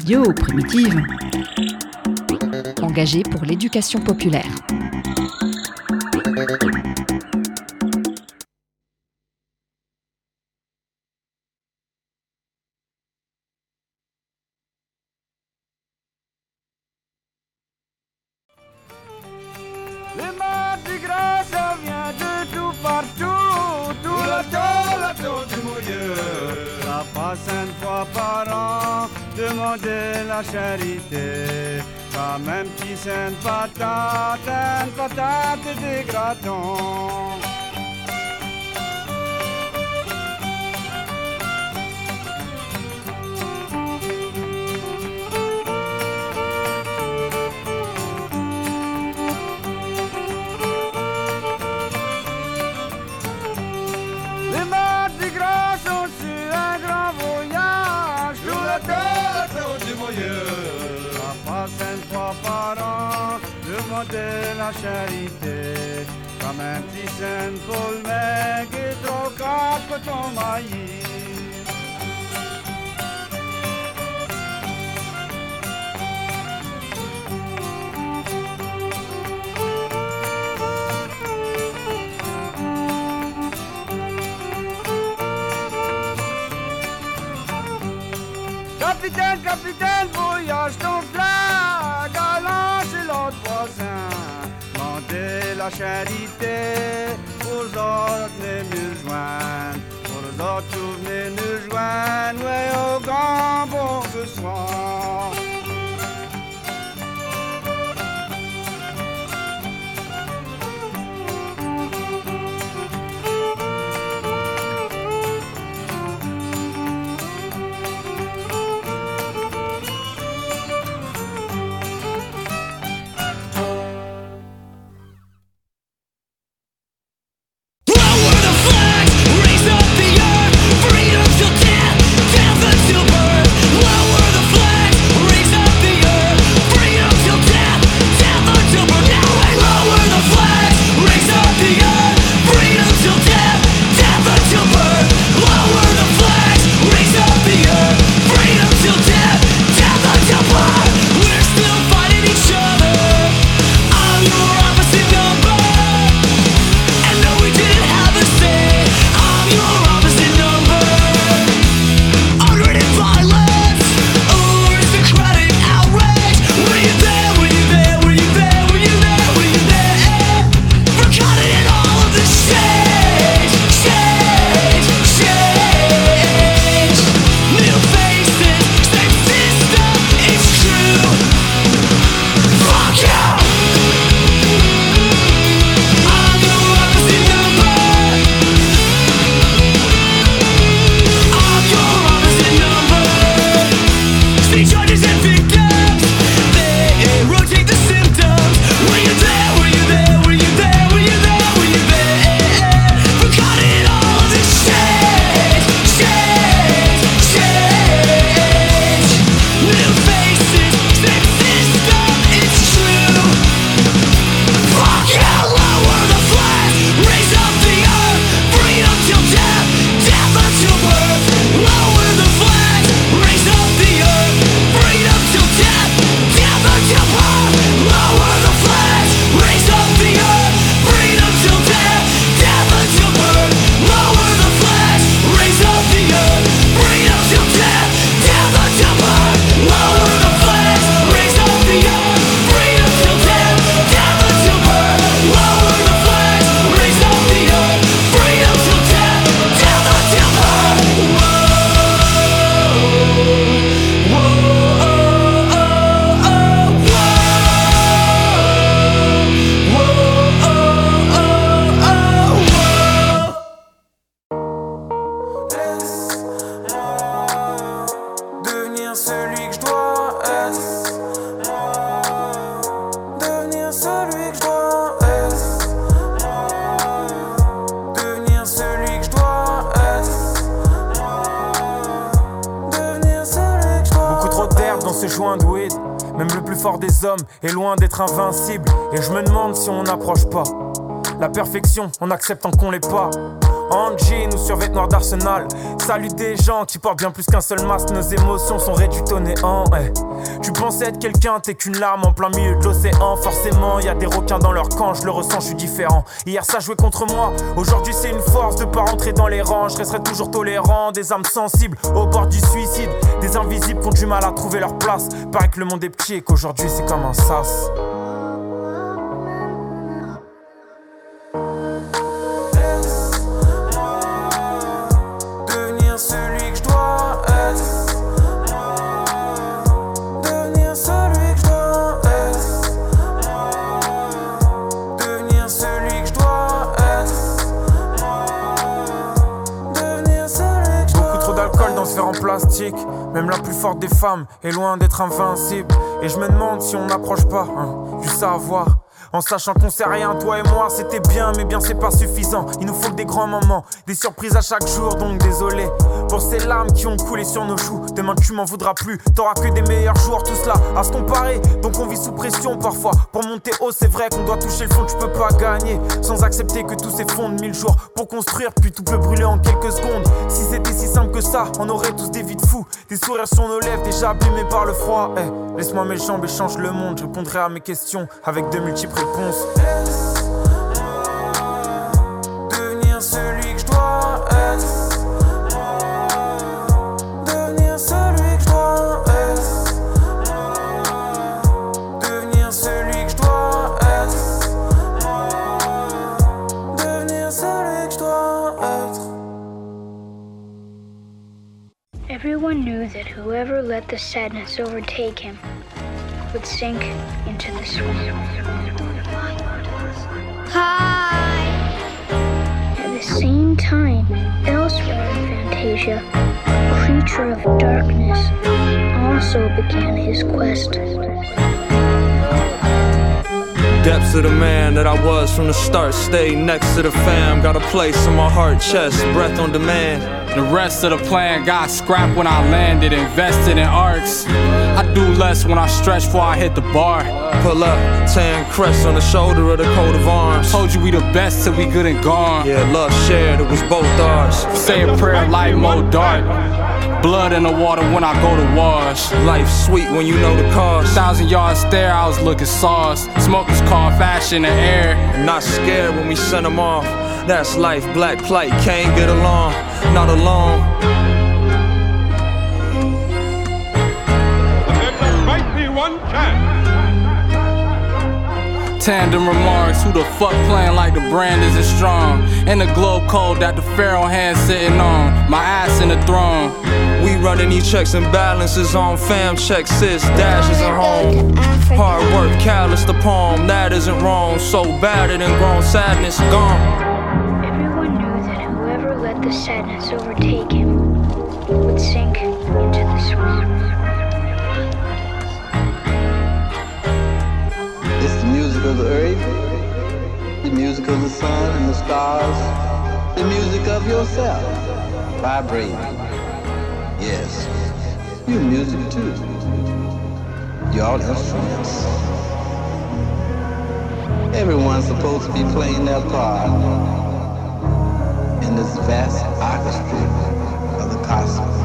Radio Primitive. Engagé pour l'éducation populaire. Le Mardi Gras, ça vient de tout partout, tout le temps du milieu. Ça passe une fois par an, demander la charité. Comme un petit saint patate, une patate de gratin. De la charité, comme un petit saint pour le mec et trop quatre ton maïs. Capitaine, capitaine, voyage ton flag, galant chez l'autre voisin. Montez la charité, aux autres venez nous joindre. Pour les autres venez nous joindre, ouais, au grand bon ce soir. Est loin d'être invincible. Et je me demande si on n'approche pas la perfection en acceptant qu'on l'est pas. en jean ou sur vêtements d'Arsenal. Salut des gens qui portent bien plus qu'un seul masque. Nos émotions sont réduites au néant, hey. Tu pensais être quelqu'un, t'es qu'une larme en plein milieu de l'océan. Forcément, y a des requins dans leur camp, je le ressens, je suis différent. Hier ça jouait contre moi, aujourd'hui c'est une force de pas rentrer dans les rangs. Je resterai toujours tolérant, des âmes sensibles au bord du suicide. Des invisibles qui ont du mal à trouver leur place. Paraît que le monde est petit et qu'aujourd'hui c'est comme un sas. En plastique, même la plus forte des femmes est loin d'être invincible. Et je me demande si on n'approche pas du savoir. En sachant qu'on sait rien, toi et moi c'était bien, mais bien c'est pas suffisant. Il nous faut que des grands moments, des surprises à chaque jour, donc désolé pour ces larmes qui ont coulé sur nos joues. Demain tu m'en voudras plus, t'auras que des meilleurs jours. Tout cela à se comparer, donc on vit sous pression parfois. Pour monter haut c'est vrai qu'on doit toucher le fond, tu peux pas gagner sans accepter que tout s'effondre 1000 jours pour construire, puis tout peut brûler en quelques secondes. Si c'était si simple que ça, on aurait tous des vies de fous. Des sourires sur nos lèvres déjà abîmés par le froid. Hey, laisse-moi mes jambes et change le monde, je répondrai à mes questions avec de multiples réponses. Devenir celui que je dois être. Devenir celui que je dois être. Devenir celui que je dois être. Devenir celui que je dois être. Everyone knew that whoever let the sadness overtake him would sink into the swamp. Hi! At the same time, elsewhere in Fantasia, a creature of darkness also began his quest. Depths of the man that I was from the start. Stay next to the fam. Got a place in my heart, chest, breath on demand. The rest of the plan got scrapped when I landed. Invested in arcs. I do less when I stretch before I hit the bar. Pull up, tan crest on the shoulder of the coat of arms. Told you we the best till we good and gone. Yeah, love shared, it was both ours. Say a prayer, light more dark. Blood in the water when I go to wash. Life sweet when you know the cost. 1,000-yard stare, I was looking sauce. Smokers call fashion in the air. Not scared when we send them off. That's life, black plight, can't get along. Not alone. There might be one chance. Tandem remarks, who the fuck playing like the brand isn't strong? And the globe code that the pharaoh hand sitting on. My ass in the throne. We running these checks and balances on fam checks, sis, dashes at home. Hard work, callous the palm, that isn't wrong. So battered and grown, sadness gone. Everyone knew that whoever let the sadness overtake him would sink into the swamp. It's the music of the earth, the music of the sun and the stars, the music of yourself, vibrating. Yes, you're music too. You're all instruments. Everyone's supposed to be playing their part in this vast orchestra of the cosmos.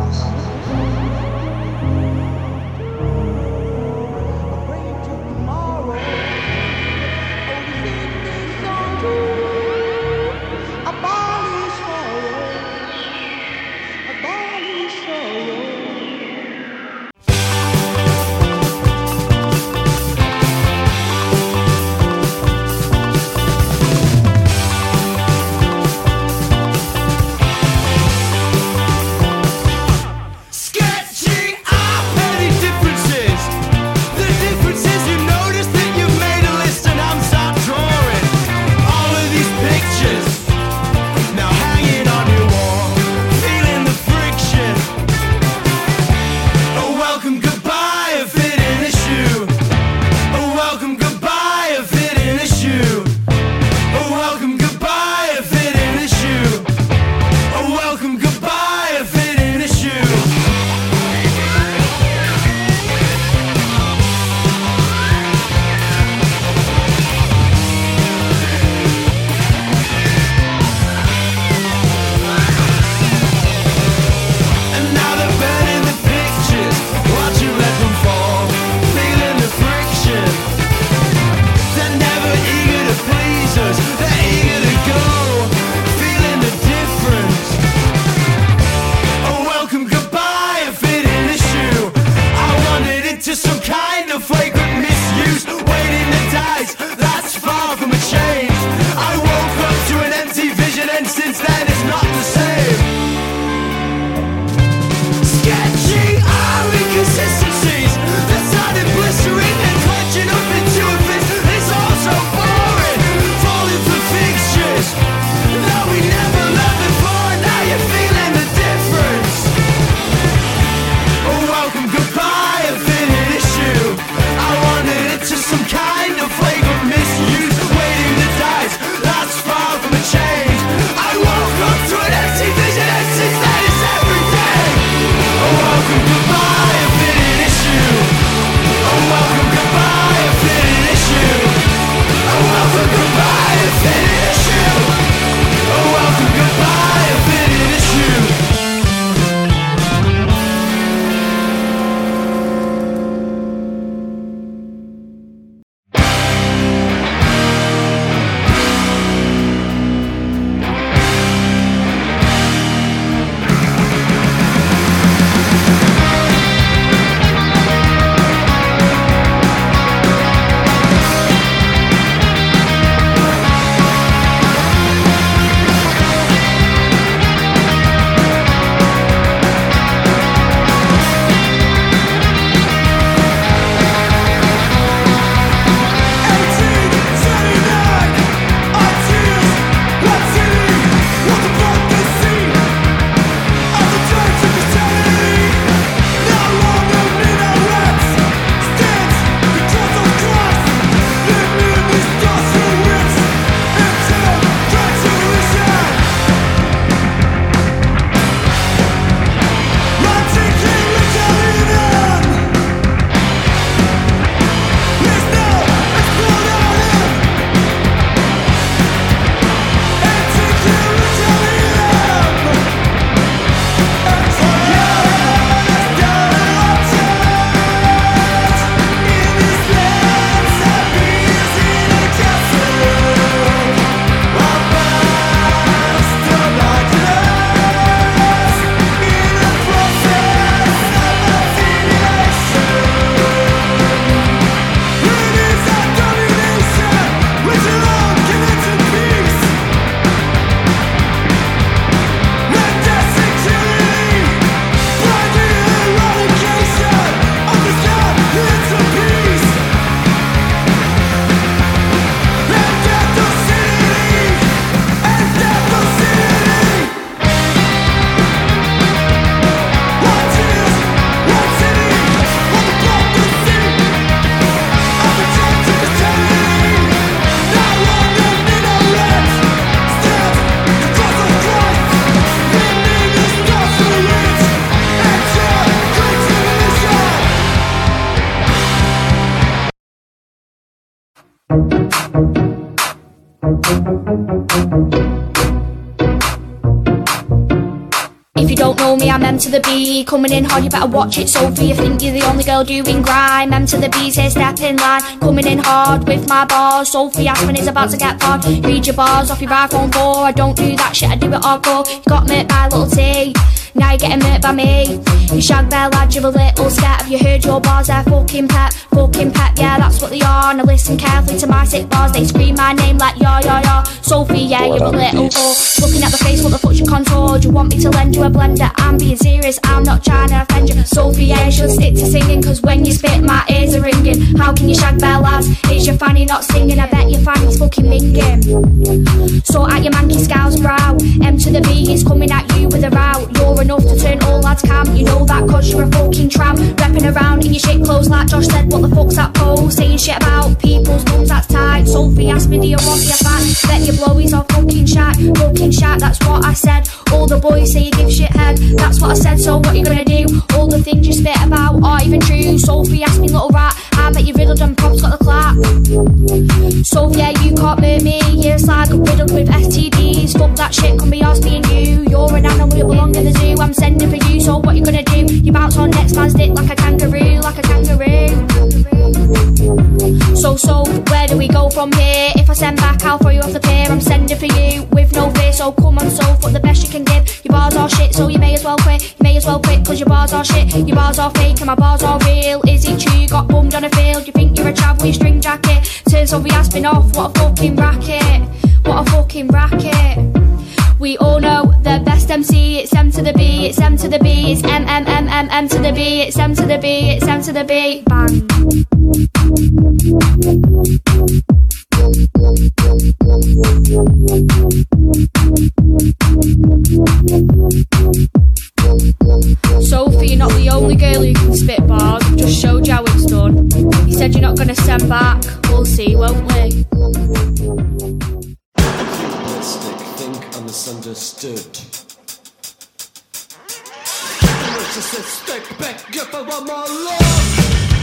If you don't know me, I'm M to the B. Coming in hard, you better watch it, Sophie. You think you're the only girl doing grime. M to the B's here, step in line. Coming in hard with my bars. Sophie Aspen is about to get hard. Read your bars off your iPhone 4. I don't do that shit, I do it hardcore. You got murked by a little T, now you're getting murked by me. You shag bear lad, you're a little scat. Have you heard your bars? They're fucking pep, yeah, that's what they are. Now listen carefully to my sick bars. They scream my name like ya. Sophie, yeah, you're a little whore. Looking at the face, what the fuck's your contour? Do you want me to lend you a blender? I'm being serious, I'm not trying to offend you. Sophie, yeah, you should stick to singing, cause when you spit, my ears are ringing. How can you shag bear lads? It's your fanny not singing. I bet your fanny's fucking minging. So at your manky scowl's brow, M to the B is coming at you with a row. You're enough to turn all lads cam. You know that cause you're a fucking tramp. Repping around in your shit clothes like Josh said. What the fuck's that pose? Saying shit about people's mums, that's tight. Sophie asked me, do you want your fat? Bet your blowies are fucking shat, that's what I said. All the boys say you give shit head, that's what I said, so what you gonna do? All the things you spit about aren't even true. Sophie asked me, little rat, I bet you riddled and Pop's got the clap. Sophie, yeah, you can't murk me. You're a slag riddled with STDs. Fuck that shit, come be ours, me and you. You're an animal, you belong in the zoo. I'm sending for you, so what you gonna do? You bounce on next man's dick like a kangaroo, So, where do we go from here? If I send back, I'll throw you off the pier. I'm sending for you with no fear, so come on, Soph, what the best you can give. Your bars are shit, so you may as well quit. Cause your bars are shit, your bars are fake, and my bars are real. Is it true you got bummed on a field? You think you're a chav with your string jacket? Turns Sophie Aspen off, what a fucking racket. We all know the best MC, it's M to the B, it's M to the B, it's M to the B, it's M to the B, it's M to the B, bang. Sophie, you're not the only girl who can spit bars. I've just showed you how it's done. You said you're not going to send back. We'll see, won't we? Think misunderstood. Narcissistic, beg you for one more love.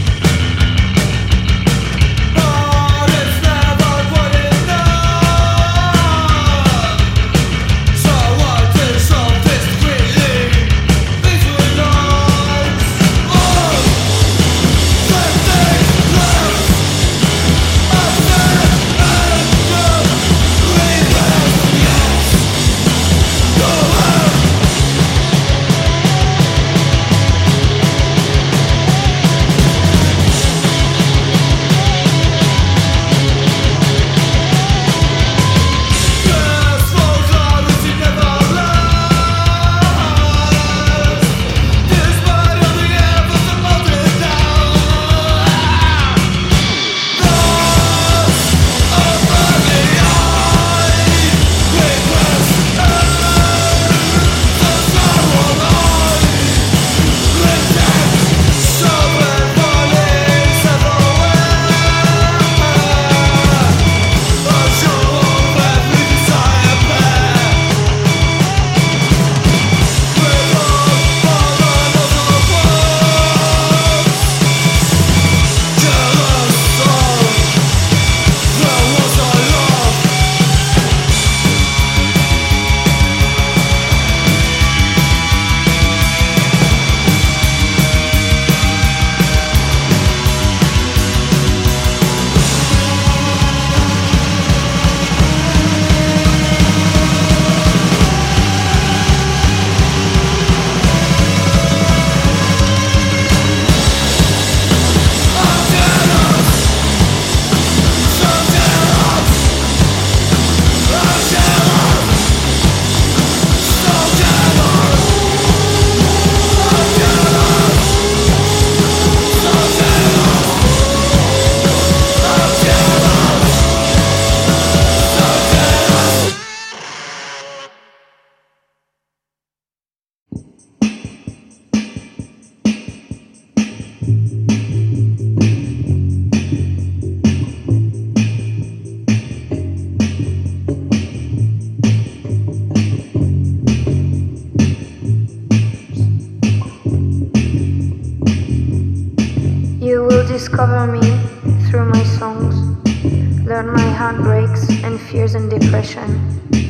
Discover me through my songs, learn my heartbreaks and fears and depression.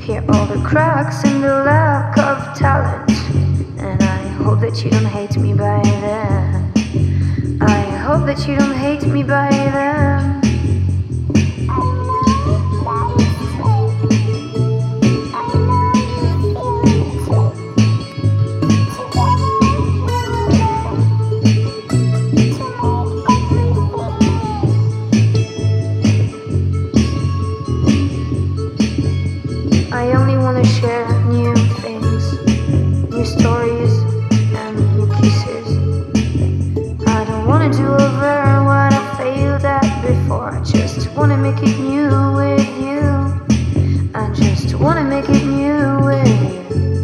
hear all the cracks and the lack of talent. And I hope that you don't hate me by then. I hope that you don't hate me by then. I only want to share new things, new stories and new kisses. I don't want to do over what I failed at before. I just want to make it new with you. I just want to make it new with you.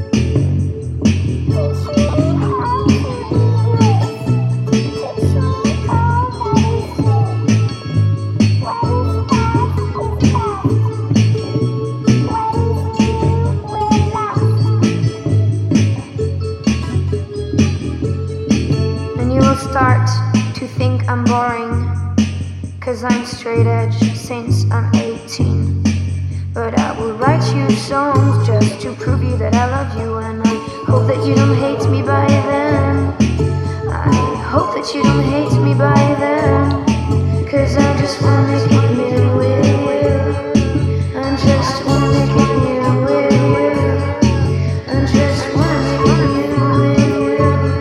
Start to think I'm boring, 'cause I'm straight edge since I'm 18. But I will write you songs just to prove you that I love you. And I hope that you don't hate me by then. I hope that you don't hate me by then, 'cause I just wanna make it new with you. I just wanna make it new with you. I just wanna make it new with you.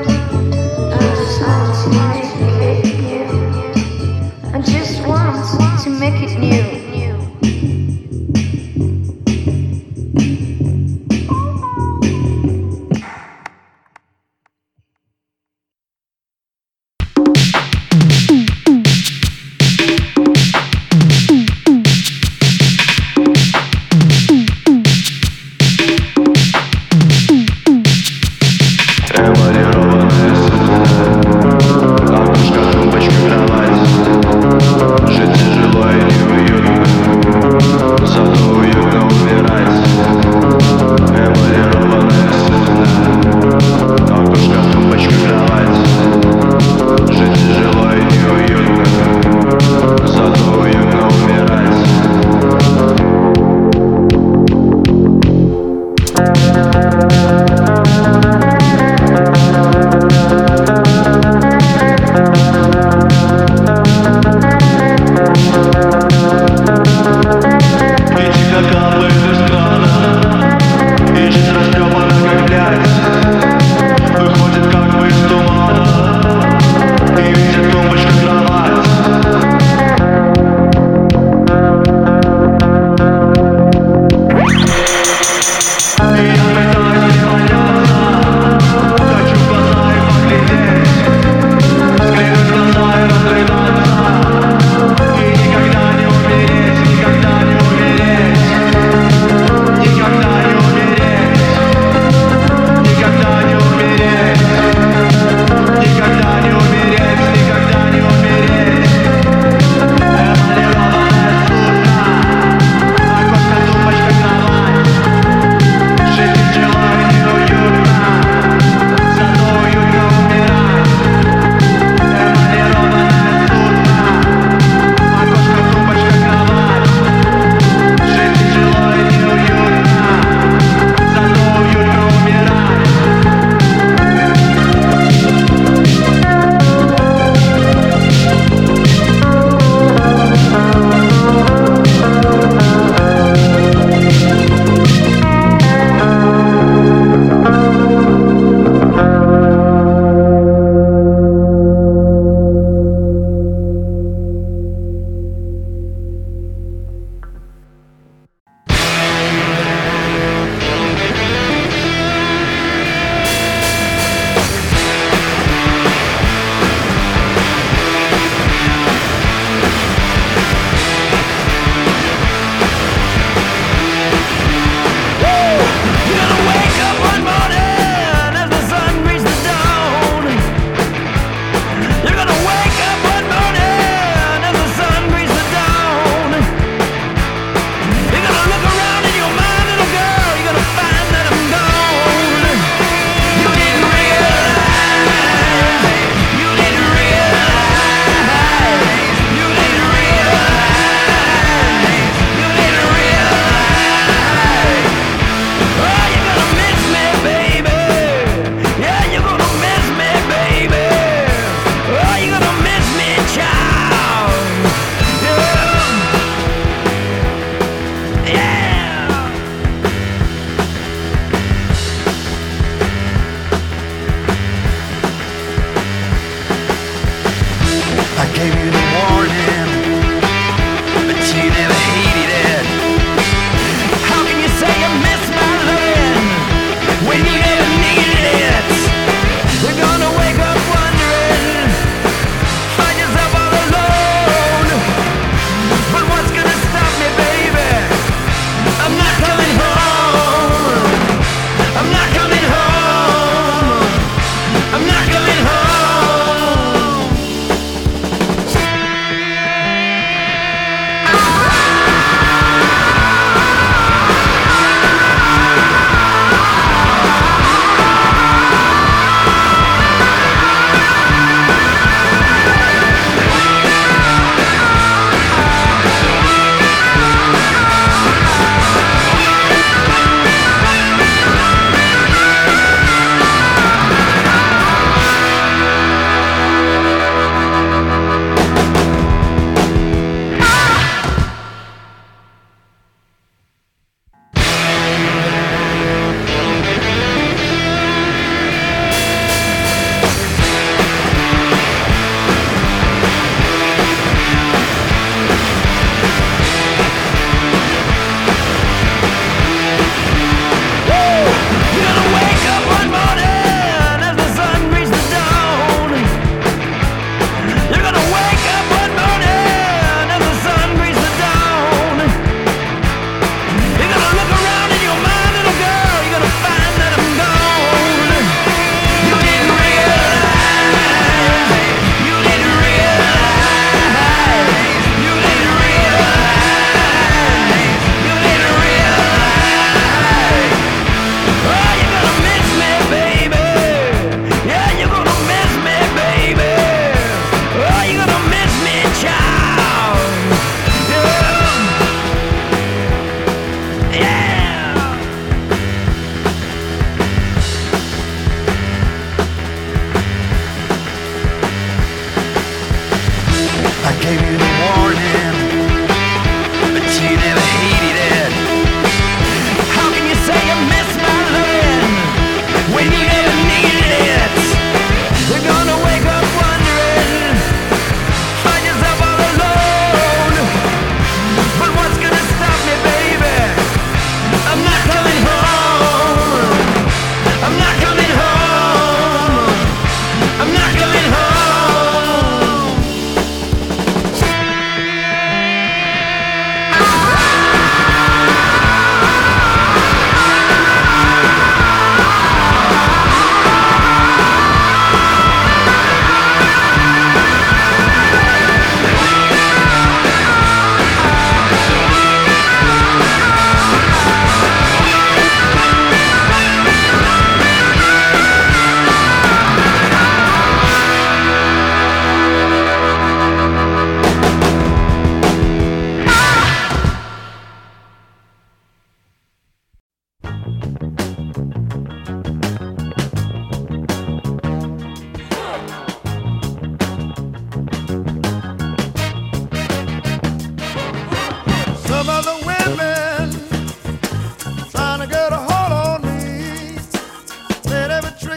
I just want to make it new. I just want to make it new. Я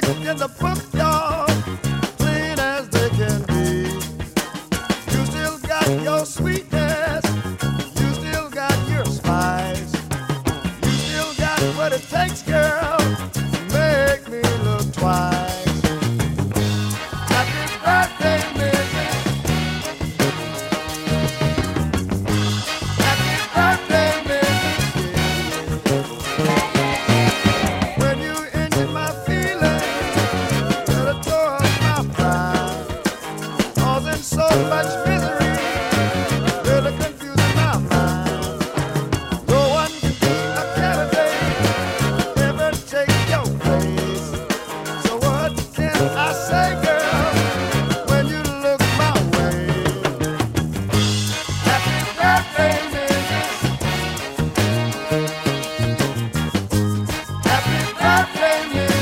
in the front yard, clean as they can be. You still got your sweetness, you still got your spice, you still got what it takes, girl, to make me look twice. Happy birthday, Mrs. Happy birthday, Mrs. When you injure my feelings, you're the door of my pride, causing so much misery, really confusing my mind. No one can be a candidate, never take your place. So what can I say, girl, when you look my way? Happy birthday, Mrs. Happy birthday, Mrs.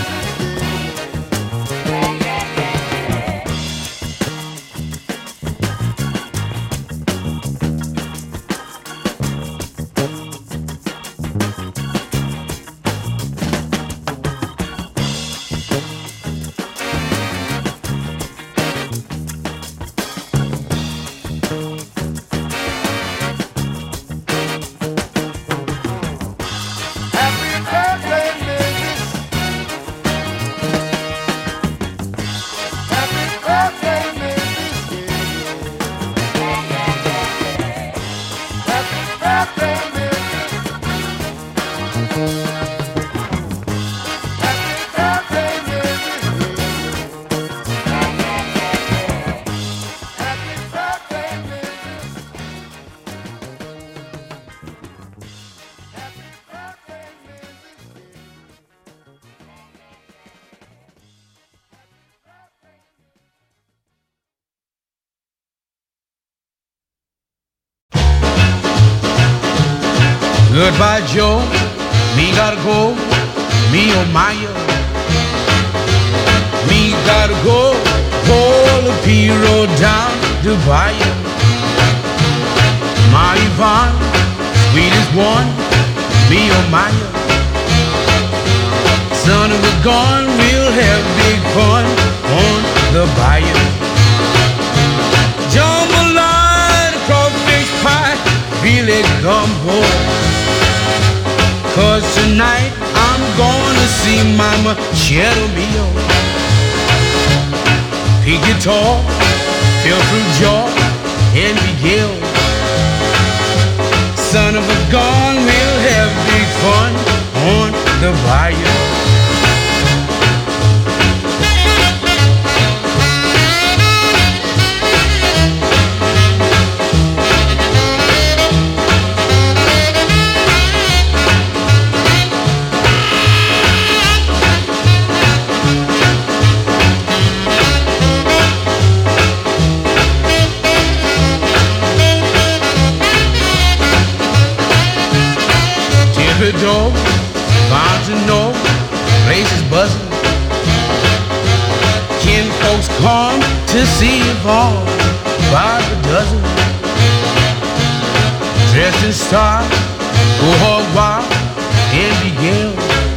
Happy birthday, Mrs. Happy birthday, Mrs. Happy birthday, Mrs. Happy birthday, Mrs. Happy birthday, Mrs. Goodbye, Joe. Me gotta go. Me oh Maya. Me gotta go. Pull the P road down to Dubai. My Yvonne, sweetest one. Me oh Maya. Son of a gun, we'll have big fun on the bayou. Jambalaya, crawfish pie, really gumbo. 'Cause tonight I'm gonna see Mama Cheddar Mio. Pig guitar, feel through jaw, and Miguel. Son of a gun, we'll have big fun on the bayou. Door, bound to know, places buzzing. Kin folks come to see you all by the dozen. Dressed in style, go hog wild and begin.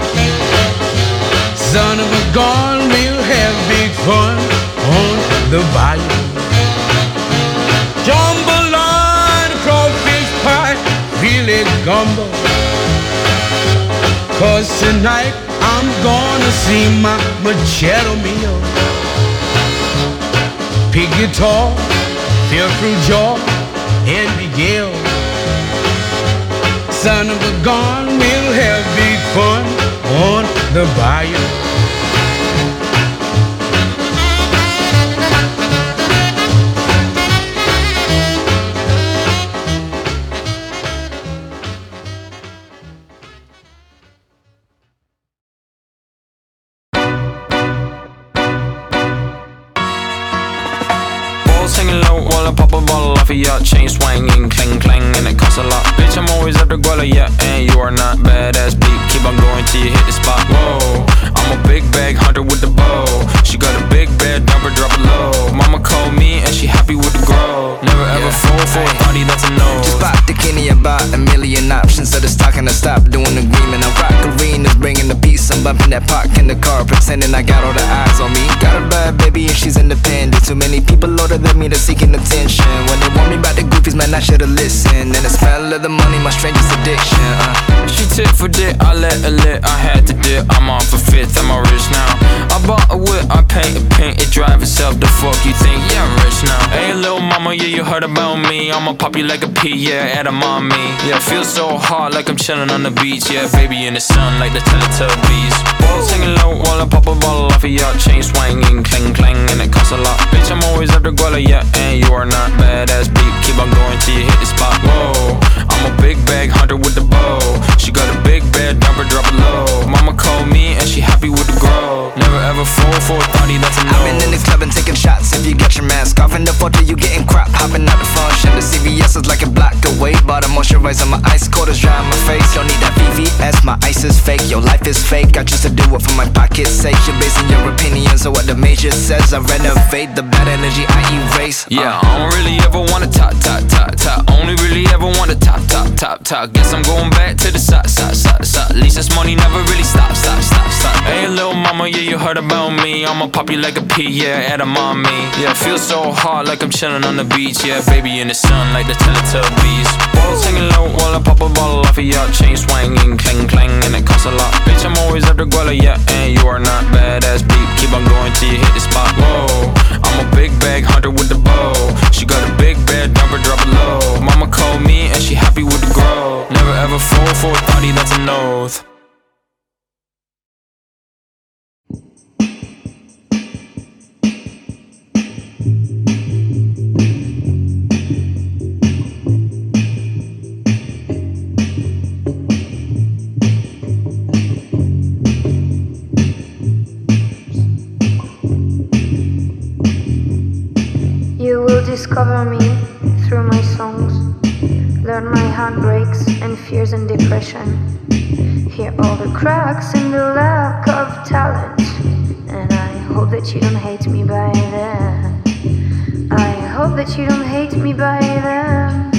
Son of a gun, we'll have big fun on the bayou. Jambalaya, crawfish pie, really gumbo. 'Cause tonight I'm gonna see my Machado Mio. Pig guitar, feel through jaw, and Miguel. Son of a gun, we'll have big fun on the bayou. Singing low while I pop a bottle off of ya. Chain swinging, clang clang, and it costs a lot. Bitch, I'm always at the guala, yeah, and you are not badass beat. Keep on going till you hit the spot. Whoa, I'm a big bag hunter with the bow. She got a big bed, drop it low. Mama called me and she happy with the grow. Never ever fall for a party that's a no. Just pop the Kenny about a million options. So the stock and I stop doing agreement. I rock arenas, bringing the peace. I'm bumping that I park in the car, pretending I got all the eyes on me. Got a bad baby and she's independent. Too many people older than me, they're seeking attention. When they warn me about the goofies, man, I should've listened. And the smell of the money, my strangest addiction. She tit for dick, I let her lit, I had to dip. I'm off a fifth, I'm all rich now. I bought a whip, I paint a paint, it drive itself. The fuck you think? Yeah, I'm rich now. Hey, little mama, yeah, you heard about me. I'ma pop you like a pea, yeah, at a mommy. Yeah, feel so hot like I'm chilling on the beach. Yeah, baby in the sun like the Teletubbies. Singing low while I pop a bottle off of your chain swinging, clang clang, and it costs a lot. Bitch, I'm always after Guala, yeah, and you are not badass beat. Keep on going till you hit the spot. Whoa, I'm a big bag hunter with the bow. She got a big bed, drop it low. Mama called me and she happy with the grow. Never ever fall for a thotty, that's a no. I've been in the club and taking shots. If you got your mask off in the photo, you getting crap. Hopping out the function, the CVS is like a block away. Bought a moisturizer, my ice cold is dry on my face. Don't need that VVS, my ice is fake. Your life is fake, I choose to do it for my pocket's sake. You're basing your opinions on what the major says. I renovate the bad energy, I erase. Yeah, I don't really ever wanna top. Only really ever wanna top. Guess I'm going back to the side. At least this money never really stops. Hey, little mama, yeah, you heard about me. I'ma pop you like a pea, yeah, at a mommy. Yeah, feel so hot like I'm chilling on the beach. Yeah, baby in the sun like the Teletubbies. Singing low while I pop a bottle off of your chain swinging, clang clang, and it costs a lot. Bitch, I'm always after Guala, yeah, and you are not badass beat. Keep on going till you hit the spot. Whoa, I'm a big bag hunter with the bow. She got a big bed, drop it low. Mama called me and she happy with the grow. Never ever fall for a thotty, that's an oath. You will discover me through my songs, learn my heartbreaks and fears and depression, hear all the cracks and the lack of talent, and I hope that you don't hate me by then. I hope that you don't hate me by then.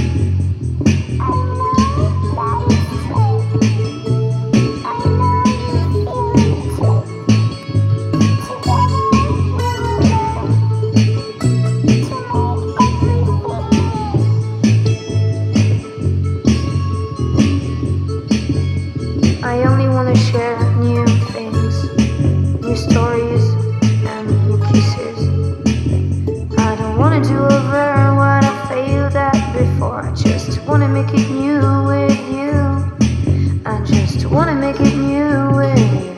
I only want to share new things, new stories and new kisses. I don't want to do over what I failed at before. I just want to make it new with you. I just want to make it new with you.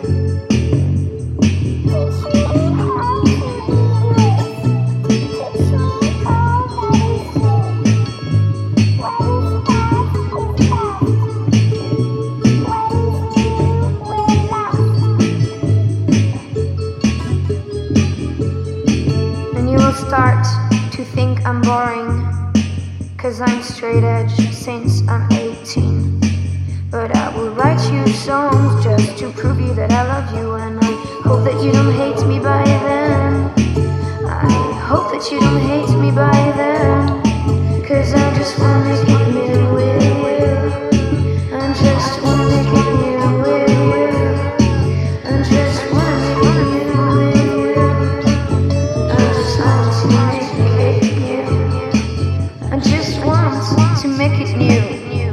Start to think I'm boring, 'cause I'm straight edge since I'm 18. But I will write you songs just to prove you that I love you, and I hope that you don't hate me by then. I hope that you don't hate me by then, 'cause I just wanna make it new with you. I just wanna make it new with you. I just wanna make it new with you. I just want to make it new. I just want to make it new.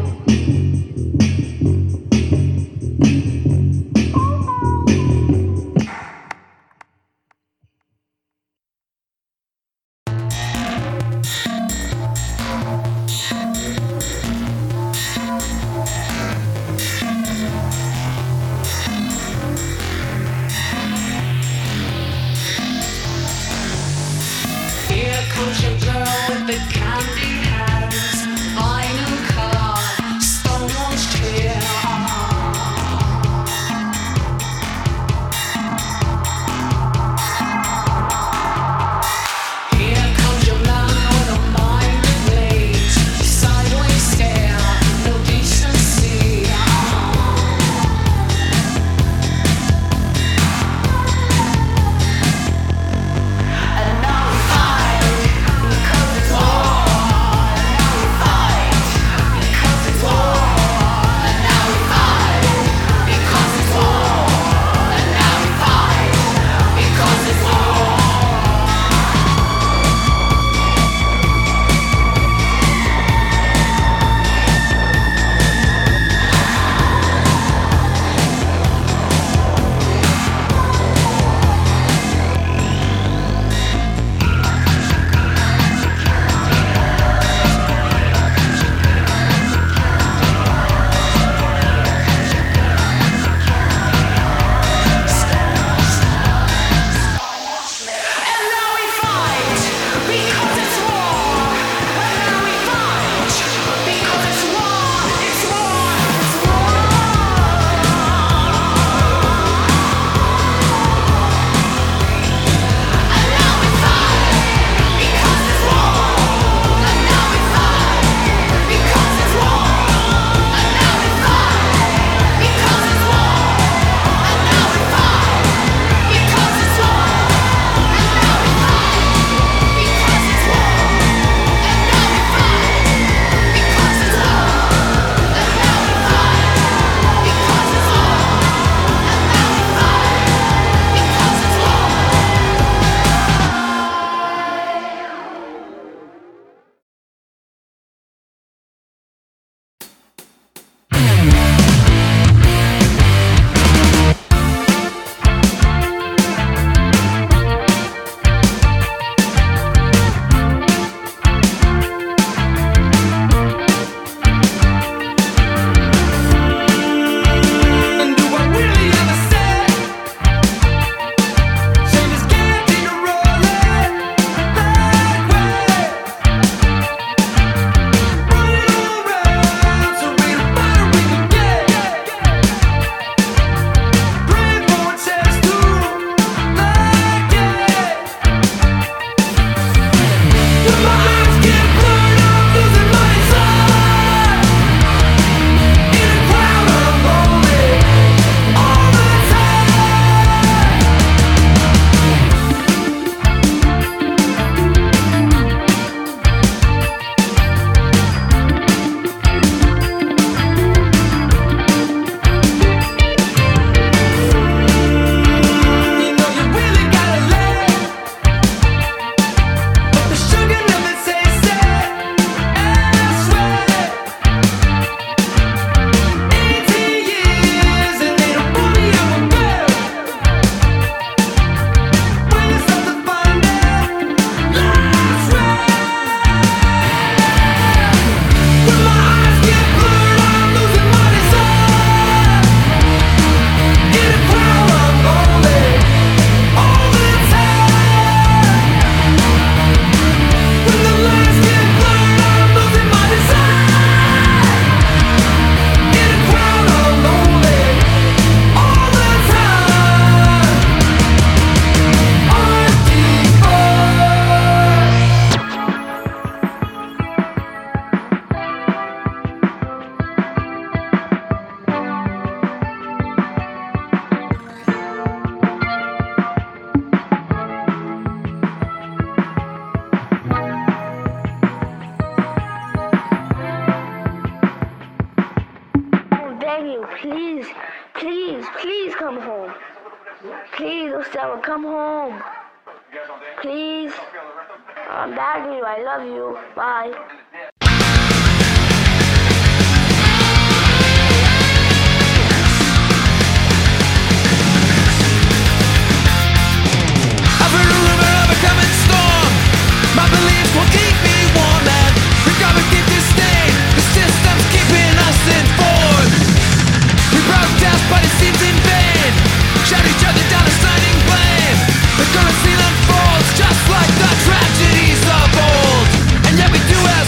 Here comes your girl with the candy hands, vinyl car, Stonewall's chair. Here comes your man with a mind of blades, sideways stare, no decency. And now I'm fine. Please come home. Please, Osama, come home. Please. I'm begging you. I love you. Bye. I've heard a rumor of a coming storm. My beliefs will keep me warm and the government keep this state. The system's keeping us informed. We protest, but it seems in vain. Shout each other down, assigning blame. The current scene unfolds just like the tragedies of old. And yet we do as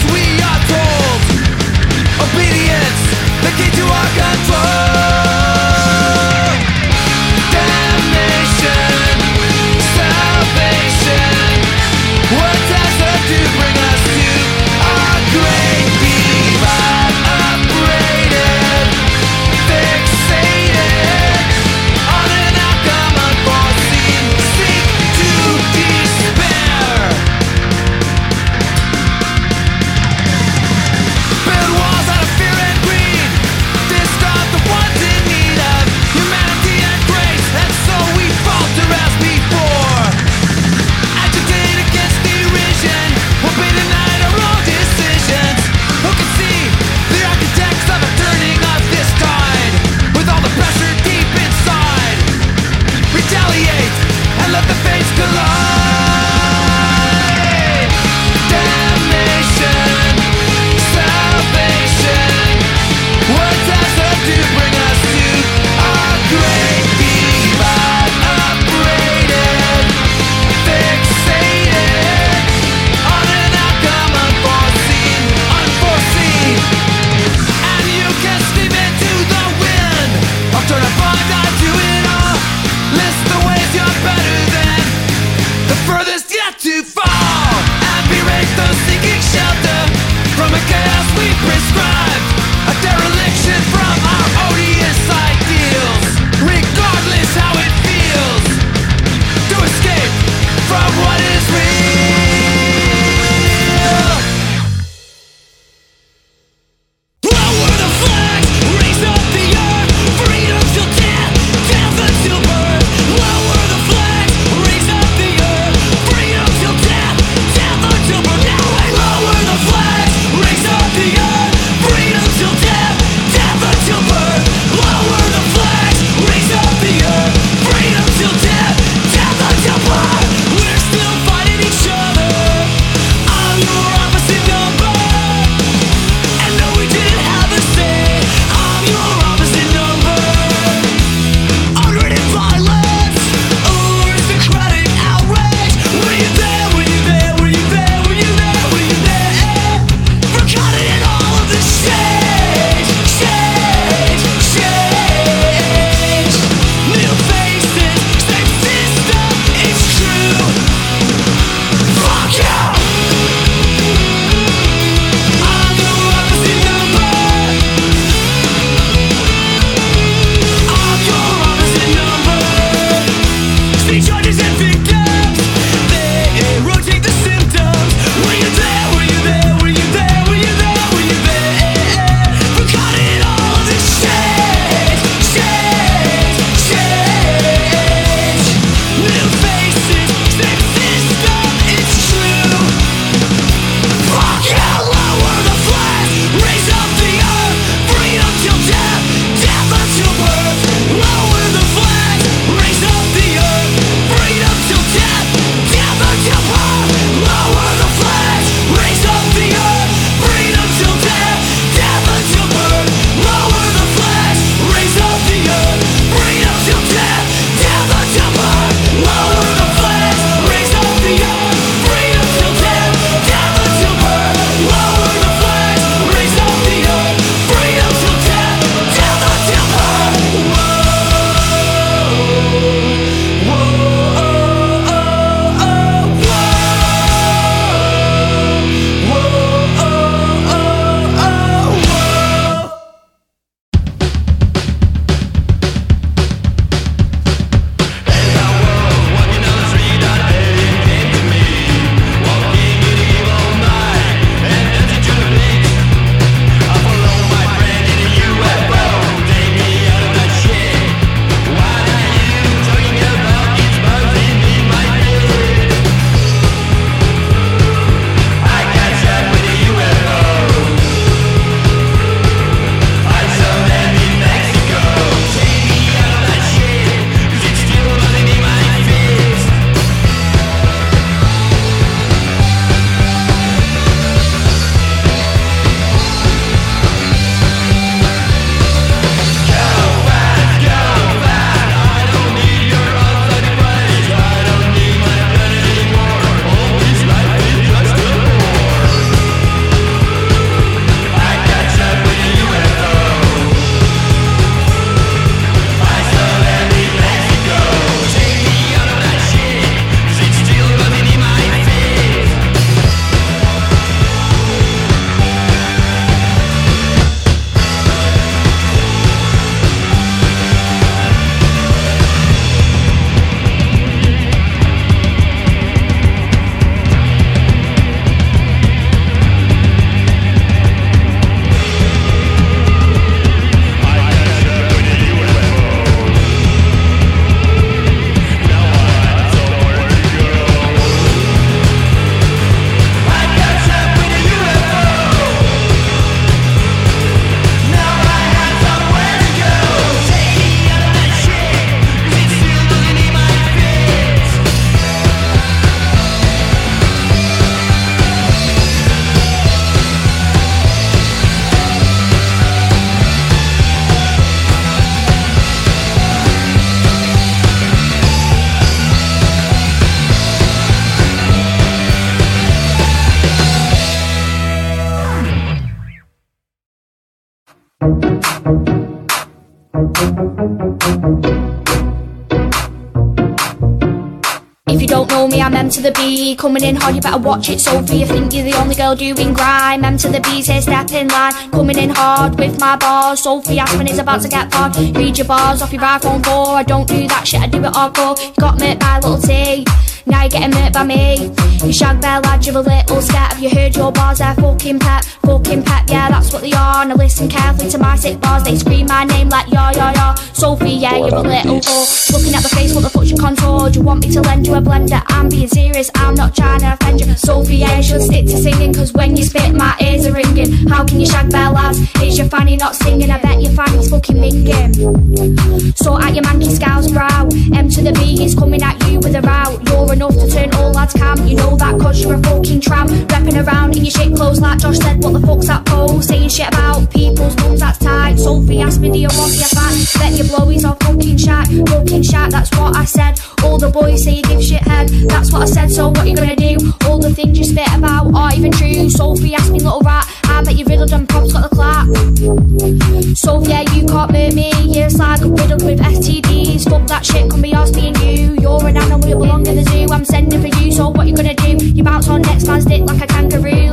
If you don't know me, I'm M to the B. Coming in hard, you better watch it, Sophie. You think you're the only girl doing grime. M to the B's here, step in line. Coming in hard with my bars. Sophie Aspen is about to get pod. Read your bars off your iPhone 4. I don't do that shit, I do it hardcore. You got murked by little T, now you're getting murked by me. You shag bear lad, you're a little scat. Have you heard your bars? They're fucking pep, yeah, that's what they are. Now listen carefully to my sick bars. They scream my name like ya. Sophie, yeah, you're a little whore. Looking at my face, what the fuck's your contour? Do you want me to lend you a blender? I'm being serious, I'm not trying to offend you. Sophie, yeah, you should stick to singing, cause when you spit, my ears are ringing. How can you shag bear lads? Is your fanny not singing? I bet your fanny's fucking minging. So at your manky scowl's brow, M to the B is coming at you with a row. You're enough to turn all lads cam. You know that cause you're a fucking tramp. Repping around in your shit clothes like Josh said. What the fuck's that pose? Saying shit about people's mums, that's tight. Sophie asked me, do you want your fat? Bet your blowies are fucking shat, that's what I said. All the boys say you give shit head, that's what I said, so what you gonna do? All the things you spit about aren't even true. Sophie asked me, little rat, I bet you riddled and Pop's got the clap. So yeah, you can't murk me, you're like riddled with STDs. Fuck that shit, can be yours being you. You're an animal, you belong in the zoo. I'm sending for you, so what you gonna do? You bounce on next man's dick like a kangaroo.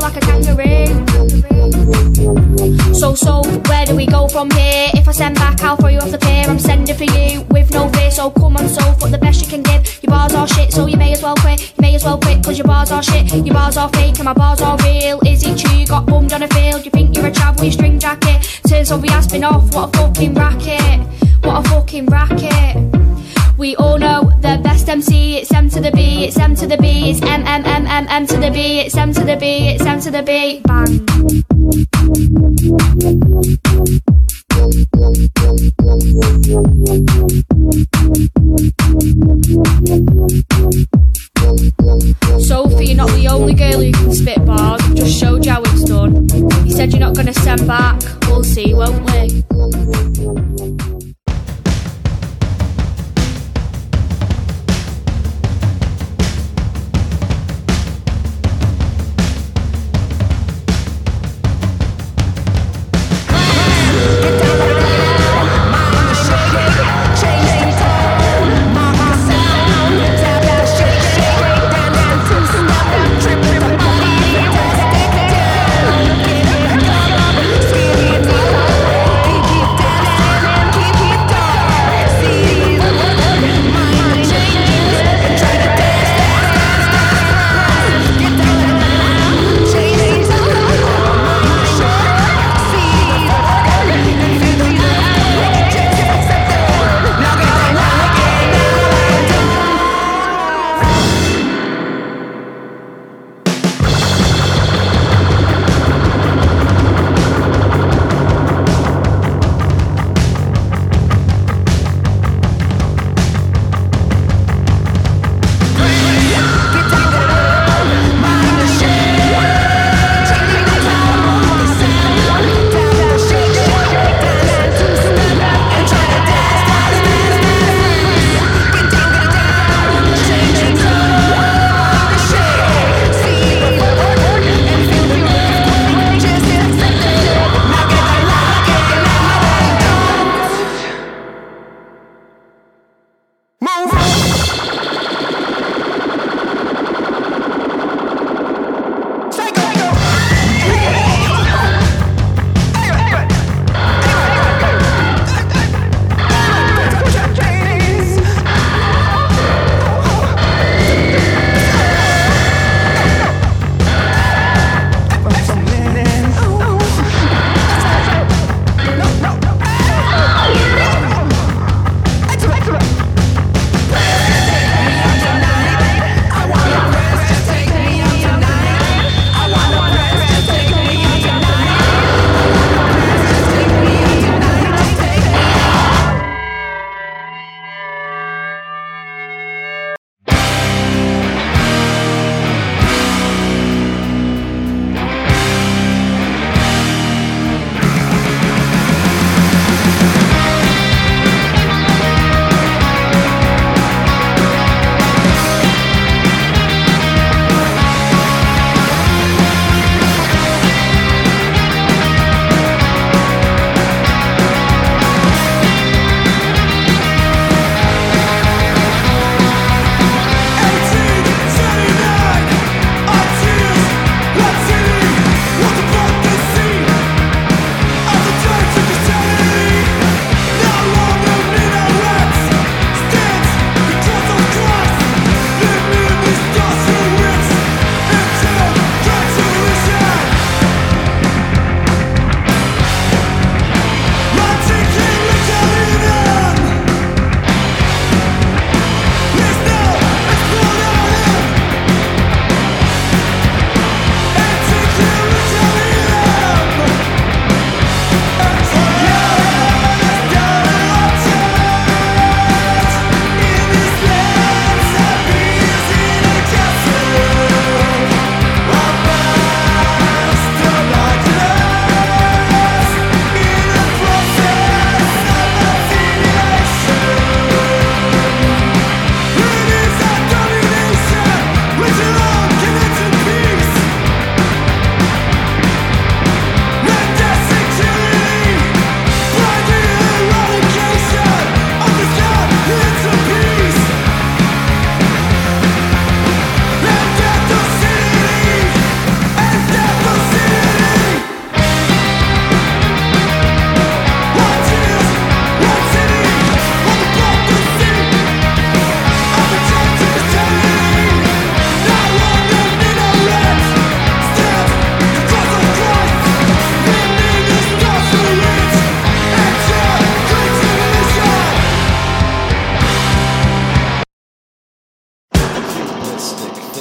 So, where do we go from here? If I send back, I'll throw you off the pier. I'm sending for you with no fear, so come on, so fuck the best you can give. Your bars are shit, so you may as well quit. Cause your bars are shit, your bars are fake, and my bars are real. Is it true you got bummed on a field? You think you're a chav with your string jacket? Turns Sophie Aspen off, what a fucking racket. We all know the best MC, it's M to the B, it's M to the B, it's M to the B, it's M to the B, it's M to the B, bang. Sophie, you're not the only girl who can spit bars. I've just showed you how it's done. You said you're not going to send back. We'll see, won't we?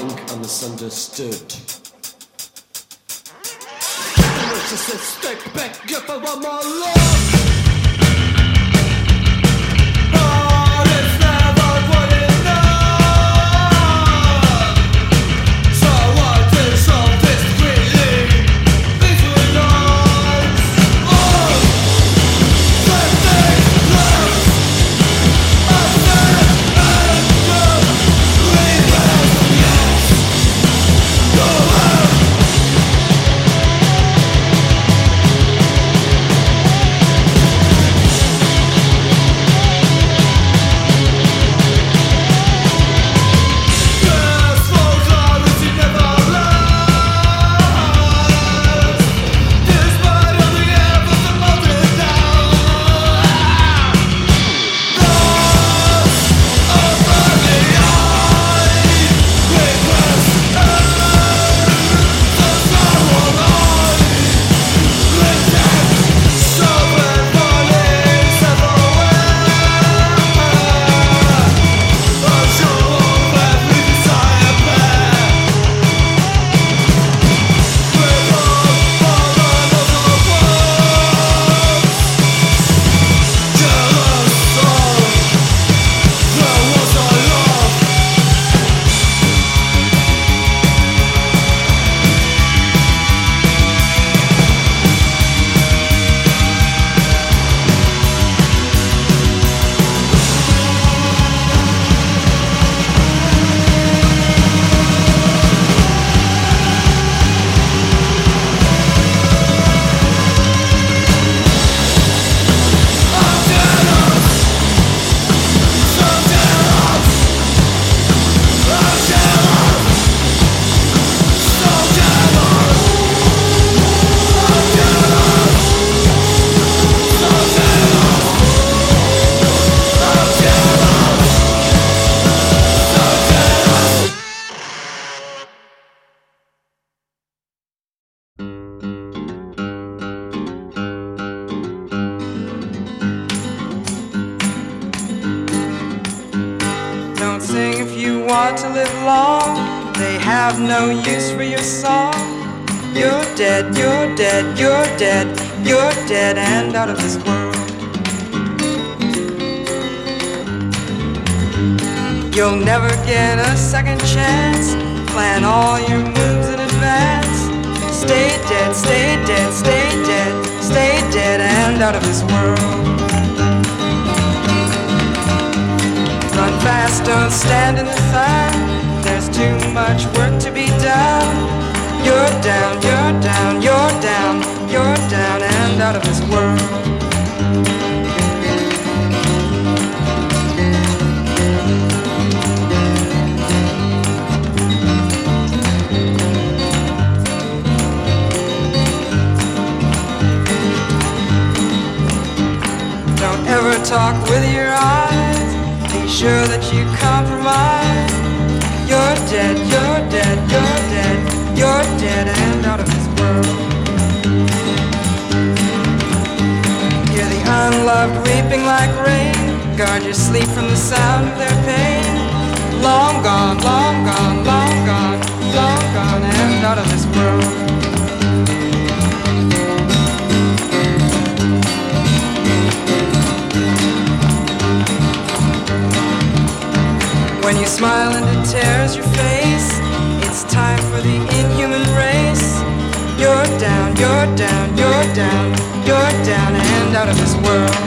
think I'm misunderstood. Narcissistic, beg you for one more love. But it's never good enough. So what is all this really between us? Oh, that thing loves. I said and you leave us, yes. Go on. Don't sing if you want to live long. They have no use for your song. You're dead, you're dead, you're dead, you're dead and out of this world. You'll never get a second chance. Plan all your moves in advance. Stay dead, stay dead, stay dead, stay dead and out of this world. Run fast, don't stand in the sun. There's too much work to be done. You're down, you're down, you're down, you're down and out of this world. Don't ever talk with your eyes. Be sure that you compromise. You're dead, you're dead, you're dead, you're dead and out of this world. Hear the unloved weeping like rain. Guard your sleep from the sound of their pain. Long gone, long gone, long gone, long gone and out of this world. When you smile and it tears your face, it's time for the inhuman race. You're down, you're down, you're down, you're down and out of this world.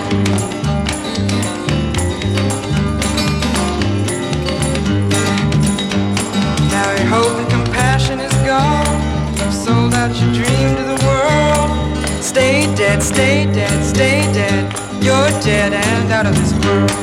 Now your hope and compassion is gone. You've sold out your dream to the world. Stay dead, stay dead, stay dead. You're dead and out of this world.